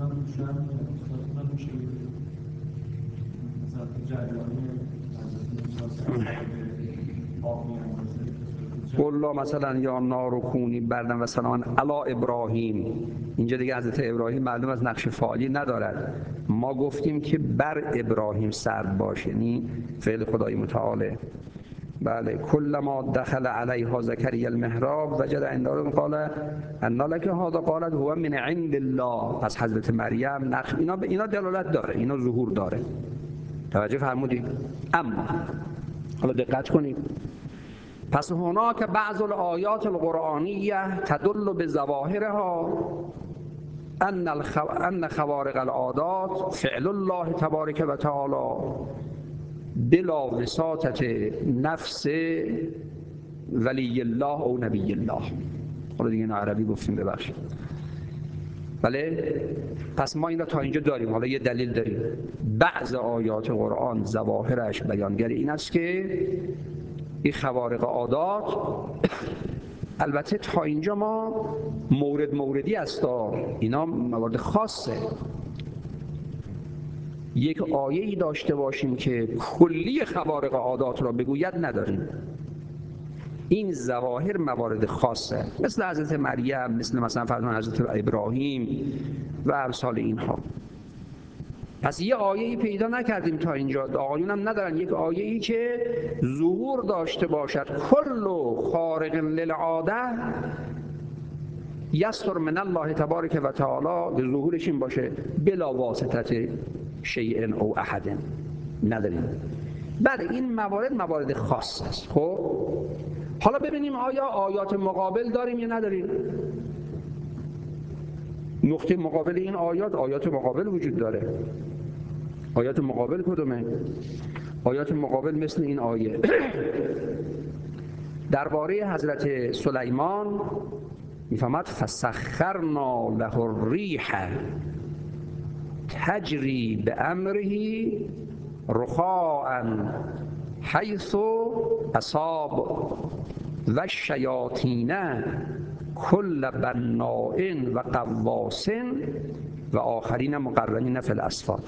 قل مثلا یا نار کونی بردن و سلاما علی ابراهیم. اینجا دیگه حضرت ابراهیم معلوم از نقش فعالی ندارد. ما گفتیم که بر ابراهیم سرد باشه، یعنی فعل خدای متعاله. بله کلما دخل علیها زکریا المحراب وجد عندها قال ان لک هذا قالت هو من عند الله. پس حضرت مریم نقش اینا دلالت داره، اینا ظهور داره. توجه فرمودید؟ اما حالا دقت کنید. پس هناك بعض الآیات القرآنیه تدل بظواهرها ان خوارق العادات فعل الله تبارک و تعالی بلا وساطت نفس ولی الله او نبی الله. حالا دیگه این عربی گفتیم ببخشید. بله پس ما این را تا اینجا داریم. حالا یه دلیل داریم. بعض آیات قرآن ظواهرش بیانگر این است که این خوارق عادات البته تا اینجا ما موردی است، اینا موارد خاصه. یک آیه‌ای داشته باشیم که کلی خوارق عادات را بگوید نداریم. این ظواهر موارد خاصه، مثل حضرت مریم، مثل مثلا فرمان حضرت ابراهیم و امثال اینها. پس یه آیه‌ای پیدا نکردیم تا اینجا، آقایون هم ندارن یک آیه‌ای که ظهور داشته باشد کل خارق للعاده یستر من الله تبارک و تعالی، به ظهورش این باشه بلا واسطه شیء او احد. نداریم. بعد این موارد خاص است. خب حالا ببینیم آیا آیات مقابل داریم یا نداریم. نقطه مقابل این آیات مقابل وجود داره. آیات مقابل کدومه؟ آیات مقابل مثل این آیه درباره حضرت سلیمان میفهمد فسخرنا له الریح تجری بامره رخاء حیث اصاب و الشیاطین کل بناء و غواص و آخرین مقرنین فی الاسفل.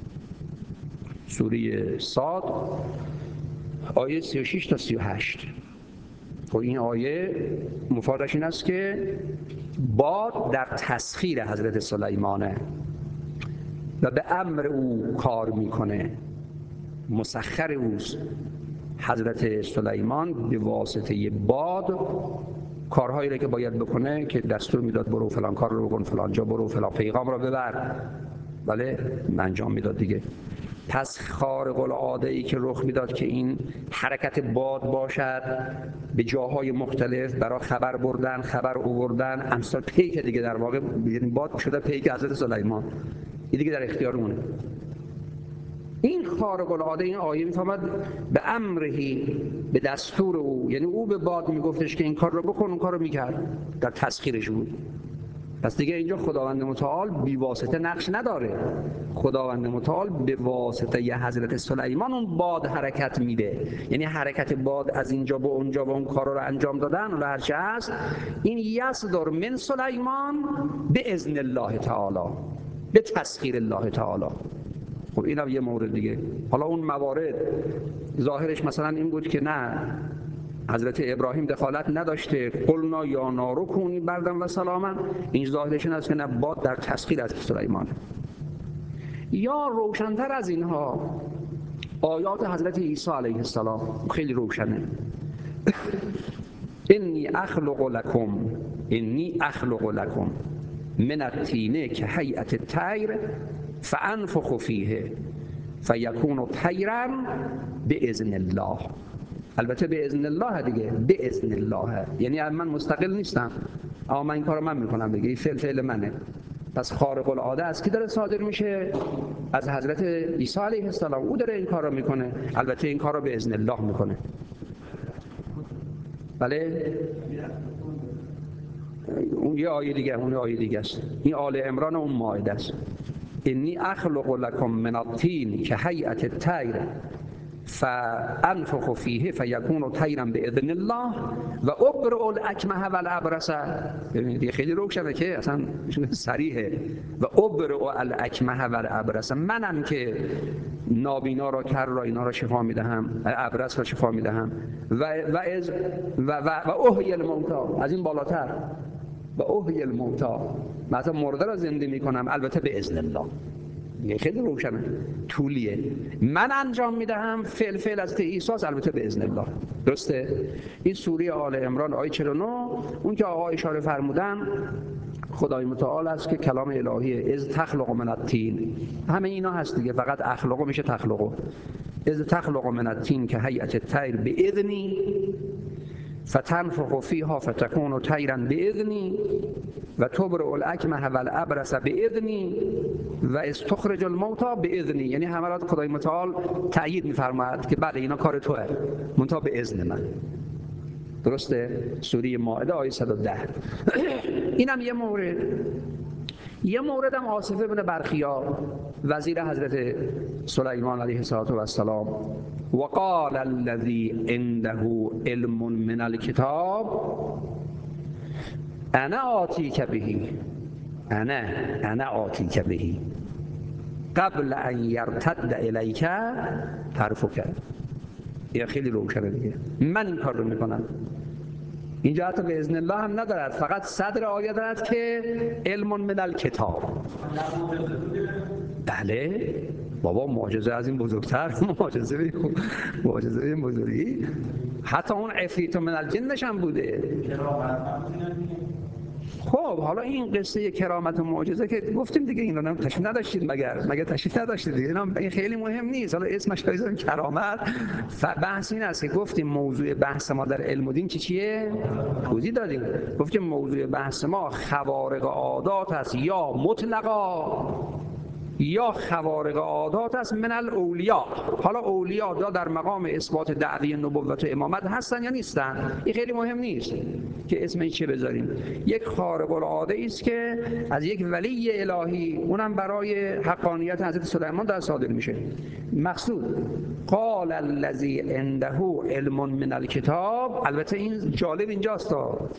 سوره صاد آیه 36 تا 38. خب این آیه مفادش این است که باد در تسخیر حضرت سلیمانه و به امر او کار میکنه، مسخر اوست. حضرت سلیمان به واسطه باد کارهایی رو که باید بکنه که دستور میداد برو فلان کار رو بکن، فلان جا برو، فلان پیغام رو ببر، بله انجام میداد دیگه. پس خارق العاده ای که رخ میداد که این حرکت باد باشد به جاهای مختلف برای خبر بردن، خبر آوردن، امثال پیک دیگه، در واقع یعنی باد شده پیک حضرت سلیمان، این دیگه در اختیار اونه. این خارق العاده این آیه میفهمد به امرهی، به دستور او، یعنی او به باد میگفتش که این کار رو بکن، اون کار رو میکرد، در تسخیرش بود. پس دیگه اینجا خداوند متعال بی واسطه نقش نداره. خداوند متعال به واسطه ی حضرت سلیمان اون باد حرکت میده، یعنی حرکت باد از اینجا به اونجا به اون کارا رو انجام دادن و هر چه هست این یصدر من سلیمان به اذن الله تعالی، به تسخیر الله تعالی. خب اینم یه مورد دیگه. حالا اون موارد ظاهرش مثلا این بود که نه حضرت ابراهیم دخالت نداشته، قلنا یا نار کونی بردن و سلاما، این ظاهرش این است که نه باد در تسخیر از سلیمان. یا روشن‌تر از اینها آیات حضرت عیسی علیه السلام خیلی روشنه. انی اخلق لکم من الطین که هیئت الطیر فانفخ فیه فیکون طیرا باذن الله. البته به اذن الله دیگه، به اذن الله یعنی من مستقل نیستم، اما من این کارو من میکنم دیگه، این فعل منه. پس خارق العاده از کی داره صادر میشه؟ از حضرت عیسی علیه السلام. او داره این کارو میکنه، البته این کارو به اذن الله میکنه. بله اون یه آیه دیگه، اون آیه دیگه است. این آل عمران و اون مائده است. انی اخلق لکم من الطین که هیئت الطیر فانفخ فیه فیکون طیرا باذن الله و ابرئ الاکمه والابرص. ببینید خیلی روشنه که اصلا صریحه. و ابرئ الاکمه والابرص، منم که نابینا را، کر را، اینا را شفا میدهم، ابرص را شفا میدهم. و احیی الموتی، از این بالاتر و احیی الموتی، مثلا مرده را زنده میکنم، البته به اذن الله. یه خیلی روشنه، طولیه. من انجام میدهم، فعل از عیسی، البته به اذن الله. درسته؟ این سوره آل عمران آیه 49، اون که آقا اشاره فرمودن خدای متعال است که کلام الهیه. از تخلق من الطین، همه اینا هست دیگه، فقط اخلاق میشه تخلق. از تخلق من الطین که هیئت الطیر باذنی فتنفخ فیها فتکون طیرا باذنی و تبرئ الاکمه والابرص باذنی و استخرج الموتى باذنی. یعنی همه را خدای متعال تأیید می‌فرماید که بله اینا کار توئه، منتها به اذن من. درسته؟ سوره مائده آیه 110. اینم یه مورد. یه مورد هم آصف ابن برخیا وزیر حضرت سلیمان علیه السلام وقال الذی عنده علم من الکتاب انا آتیک به، انا آتیک به قبل ان یرتد الیک طرفک. یه خیلی روشنه دیگه، من این کار رو میکنم. اینجا حتی به اذن الله هم ندارد، فقط صدر آیه دارد که علم من الکتاب. بله بابا، معجزه از این بزرگتر، معجزه این بزرگی، حتی اون عفریت من الجنش هم بوده. خب حالا این قصه کرامت و معجزه که گفتیم دیگه، اینا هم تشریف نداشتید مگر تشریف نداشتید دیگه، این خیلی مهم نیست. حالا اسمش بذاریم کرامت. بحث این است که گفتیم موضوع بحث ما در علم و دین چیه؟ توضیح دادیم. گفتیم موضوع بحث ما خوارق عادات است یا مطلقا یا خوارق عادات است من الاولیا. حالا اولیا در مقام اثبات دعوی نبوت و امامت هستن یا نیستن، این خیلی مهم نیست که اسمش چه بذاریم. یک خارق العاده است که از یک ولی الهی، اونم برای حقانیت حضرت سلیمان در صادر میشه. مقصود قال الذی عنده علم من الکتاب. البته این جالب اینجاست،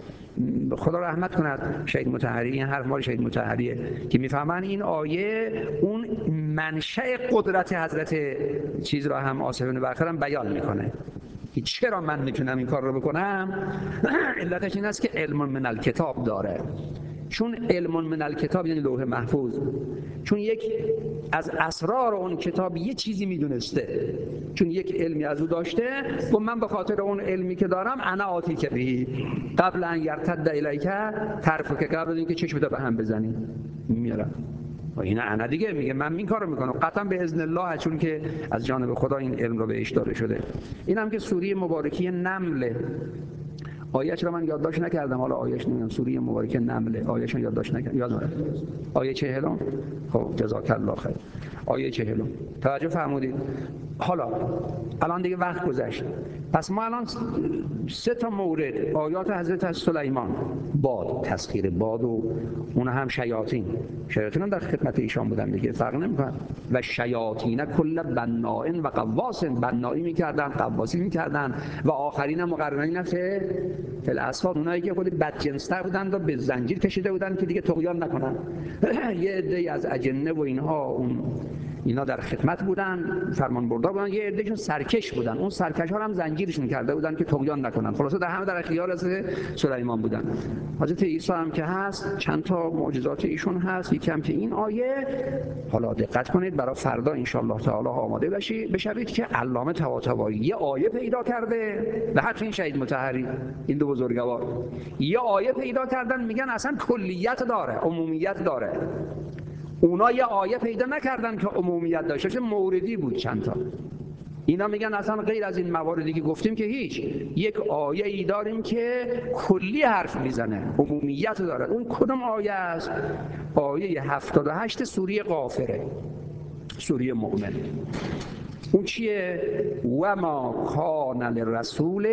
خدا رحمت کند شهید مطهری، این حرف مال شهید مطهریه که میفهمن این آیه اون منشأ قدرت حضرت چیز را هم آصف بن بکر هم بیان میکنه که چرا من میتونم این کار رو بکنم. علتش این است که علم من الکتاب داره. چون علم من الکتاب یعنی لوح محفوظ، چون یک از اسرار اون کتاب یه چیزی میدونسته، چون یک علمی از او داشته و من به خاطر اون علمی که دارم انا آتی که بهی قبل ان یرتد الیک طرفک، که قبل اینکه چشمت به هم بزنی میارم. و این انا دیگه میگه من این کارو میکنم قطعا به اذن الله، چون که از جانب خدا این علم رو بهش داده شده. اینم که سوره مبارکه نمل، آیه‌اش رو من یادداشت نکردم، حالا آیه‌اش نمیدونم، سوره مبارکه نمل آیه‌اش رو یادداشت نکردم، یادم آیه 40. خب جزاک الله خیر. آیه 40 توجه فرمودید. حالا الان دیگه وقت گذشت، پس ما الان 3 تا مورد آیات حضرت سلیمان، باد، تسخیر باد و اون هم شیاطین هم در خدمت ایشان بودن دیگه، فرق نمی‌کنه. و شیاطین کل بناء و قواس، بنایی می‌کردن، قواسی می‌کردن و آخرین مقرنین فی الاسفاد، اونایی که خود بدجنس‌تر بودن و به زنجیر کشیده بودن که دیگه طغیان نکنن. یه عده‌ای از اجنه و اینها اینا در خدمت بودن، فرمان بردار بودن، یه عدهشون سرکش بودن، اون سرکش‌ها هم زنجیرشون کرده بودن که طغیان نکنن. خلاصه در همه در اختیار از سلیمان بودن. حضرت عیسی هم که هست، چند تا معجزات ایشون هست، یکم که این آیه. حالا دقت کنید برای فردا ان شاء الله تعالی آماده بشوید که علامه طباطبایی یه آیه پیدا کرده، و حتی این شهید مطهری، این دو بزرگوار یه آیه پیدا کردن، میگن اصلا کلیت داره، عمومیت داره. اونا یه آیه پیدا نکردن که عمومیت داشته، چه موردی بود چند تا. اینا میگن اصلا غیر از این مواردی که گفتیم که هیچ، یک آیه ای داریم که کلی حرف میزنه، عمومیت داره. اون کدوم آیه است؟ آیه 78 سوره غافره، سوره مؤمن. اون چیه؟ و ما کان للرسول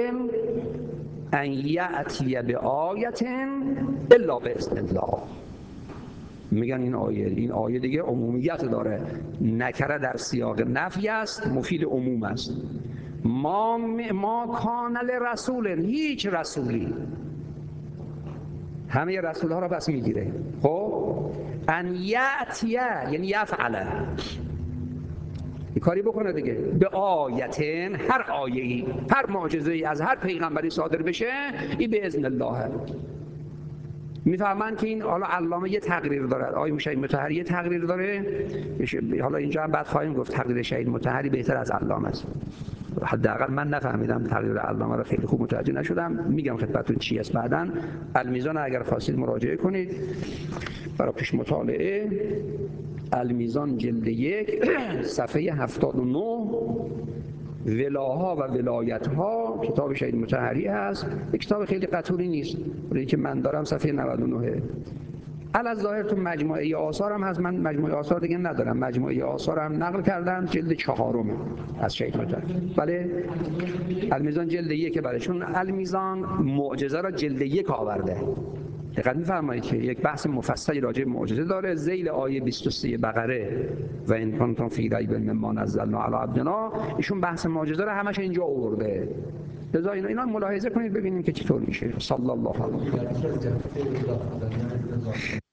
ان یأتی بآیة الا باذن الله. میگن این آیه دیگه عمومیت داره، نکره در سیاق نفی است، مفید عموم است. ما کان لرسول، هیچ رسولی، همه رسول ها را پس میگیره. خب ان یأتیه یعنی یفعله، این کاری بکنه دیگه، به آیتن، هر آیه‌ای، هر معجزه‌ای از هر پیغمبری صادر بشه، این به اذن الله. میفهمن که این حالا علامه یه تقریر داره، آیه شهید مطهری یه تقریر داره، حالا اینجا هم بعد خواهیم گفت تقریر شهید مطهری بهتر از علامه است. حداقل من نفهمیدم تقریر علامه رو، خیلی خوب متوجه نشدم، میگم خدمتتون چی است بعداً. المیزان اگر خواستید مراجعه کنید برای پیش مطالعه. المیزان جلد 1 صفحه 79، ولاها و ولایتها، کتاب شهید مطهری هست. یک کتاب خیلی قطوری نیست، ولی که من دارم صفحه 99. الظاهر تو مجموعه آثار هم هست، من مجموعه آثار دیگه ندارم، مجموعه آثار هم نقل کردم، جلد 4 از شهید مطهری. بله المیزان جلد 1 بله، چون المیزان معجزه را جلد 1 آورده. دقت می‌فرمایید که یک بحث مفصلی راجع به معجزه داره. ذیل آیه 23 بقره و ان کنتم فی ریب مما نزلنا علی عبدنا، ایشون بحث معجزه رو همش اینجا آورده. لذا اینا ملاحظه کنید ببینید که چطور میشه. صلی الله علیه و